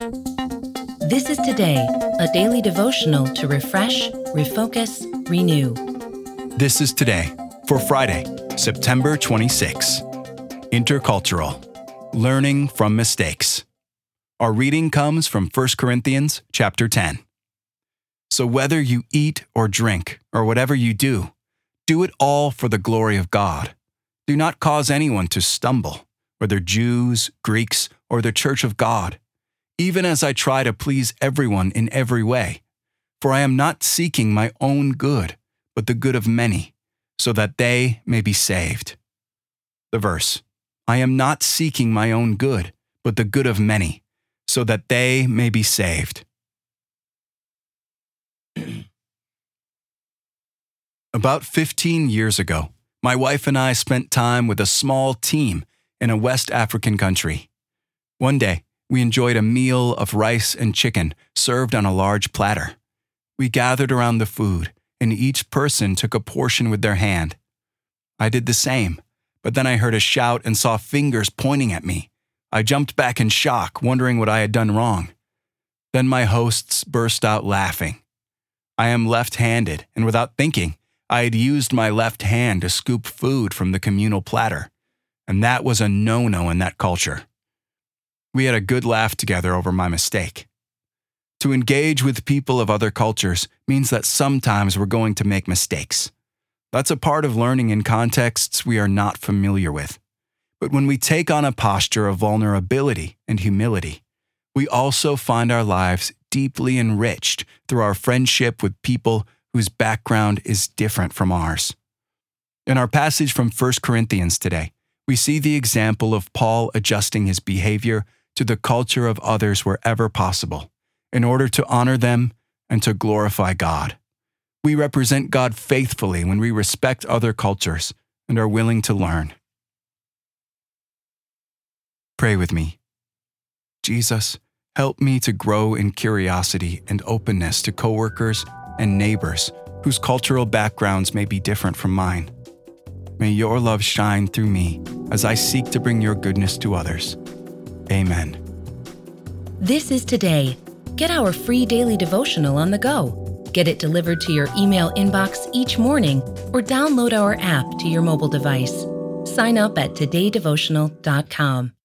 This is Today, a daily devotional to refresh, refocus, renew. This is Today for Friday, September 26. Intercultural, learning from mistakes. Our reading comes from 1 Corinthians chapter 10. So whether you eat or drink or whatever you do it all for the glory of God. Do not cause anyone to stumble, whether Jews, Greeks, or the church of God, even as I try to please everyone in every way. For I am not seeking my own good, but the good of many, so that they may be saved. The verse, I am not seeking my own good, but the good of many, so that they may be saved. About 15 years ago, my wife and I spent time with a small team in a West African country. One day, we enjoyed a meal of rice and chicken served on a large platter. We gathered around the food, and each person took a portion with their hand. I did the same, but then I heard a shout and saw fingers pointing at me. I jumped back in shock, wondering what I had done wrong. Then my hosts burst out laughing. I am left-handed, and without thinking, I had used my left hand to scoop food from the communal platter, and that was a no-no in that culture. We had a good laugh together over my mistake. To engage with people of other cultures means that sometimes we're going to make mistakes. That's a part of learning in contexts we are not familiar with. But when we take on a posture of vulnerability and humility, we also find our lives deeply enriched through our friendship with people whose background is different from ours. In our passage from 1 Corinthians today, we see the example of Paul adjusting his behavior to the culture of others wherever possible, in order to honor them and to glorify God. We represent God faithfully when we respect other cultures and are willing to learn. Pray with me. Jesus, help me to grow in curiosity and openness to coworkers and neighbors whose cultural backgrounds may be different from mine. May your love shine through me as I seek to bring your goodness to others. Amen. This is Today. Get our free daily devotional on the go. Get it delivered to your email inbox each morning or download our app to your mobile device. Sign up at todaydevotional.com.